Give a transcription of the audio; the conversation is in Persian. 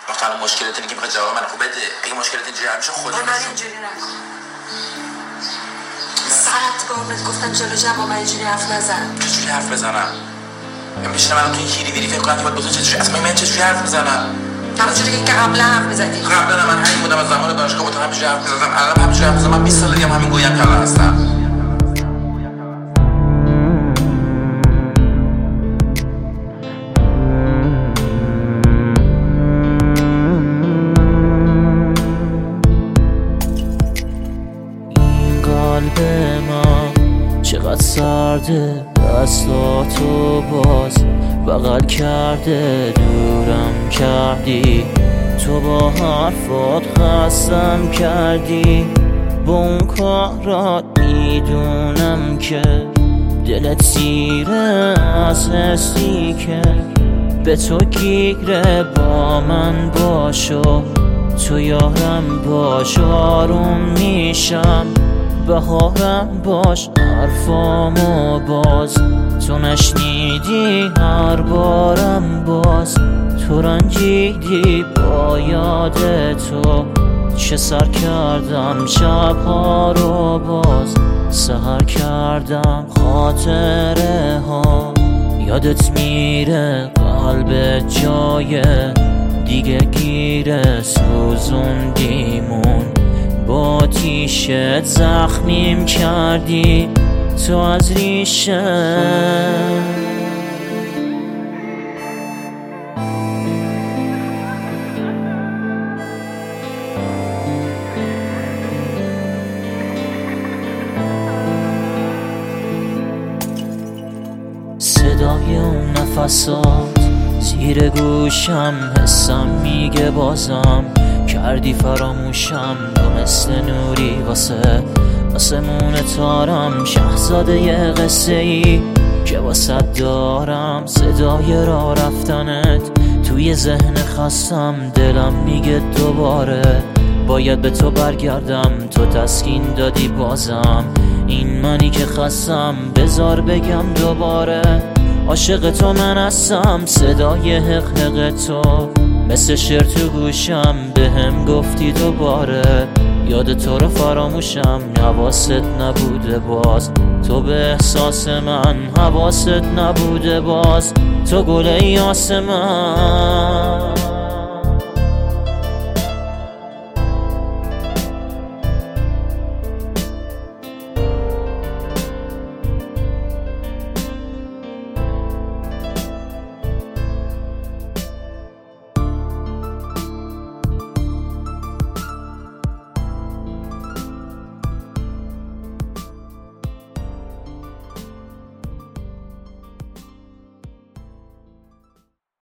مثلا مشکلت اینه که میخواد جواب من خوب بده. اگه مشکلت اینجوری میشه خودت من اینجوری نکن. 100 بار بهت گفتم جلو جواب اینجوری حرف نزن. چجوری حرف بزنم؟ من بیشتر من تو این هیری ویری فکر کنم که باید بزن چجوری اصلا من چجوری حرف بزنم؟ همونجوری که قبلا حرف میزدی. قبلا من همین بودم از زمان دانشگاه با تو همینجوری حرف میزدم. الان همینجوری حرف میزنم. من 20 سال دیگه همین گویم کلا هستم. قلب من چقدر سرده، دستاتو باز بغل کرده، دورم کردی، تو با حرفات خستم کردی. با اون کارات میدونم که دلت سیره از حسی که به تو گیره. با من باشو، تو یارم باش، آروم میشم. بهارم باش، حرفامو باز تو نشنیدی، هر بارم باز تو رنجیدی. با یاد تو چه سر کردم شبها رو، باز سحر کردم خاطره ها. یادت میره قلب جای دیگه گیره، سوزوندیمون با تیشت زخمیم کردی تو از ریشه. صدای اون نفسات زیر گوشم، حسم میگه بازم کردی فراموشم. تو مثل نوری واسه آسمون تارم، شهزاده یه قصه ای که واسه دارم. صدای راه رفتنت توی ذهن خستم، دلم میگه دوباره باید به تو برگردم. تو تسکین دادی بازم، این منی که خستم، بذار بگم دوباره عاشق تو من هستم. صدای حق تو مثل شعر تو گوشم، بهم گفتی دوباره یاد تو رو فراموشم. حواست نبوده باز تو به احساس من، حواست نبوده باز تو گل یاس من.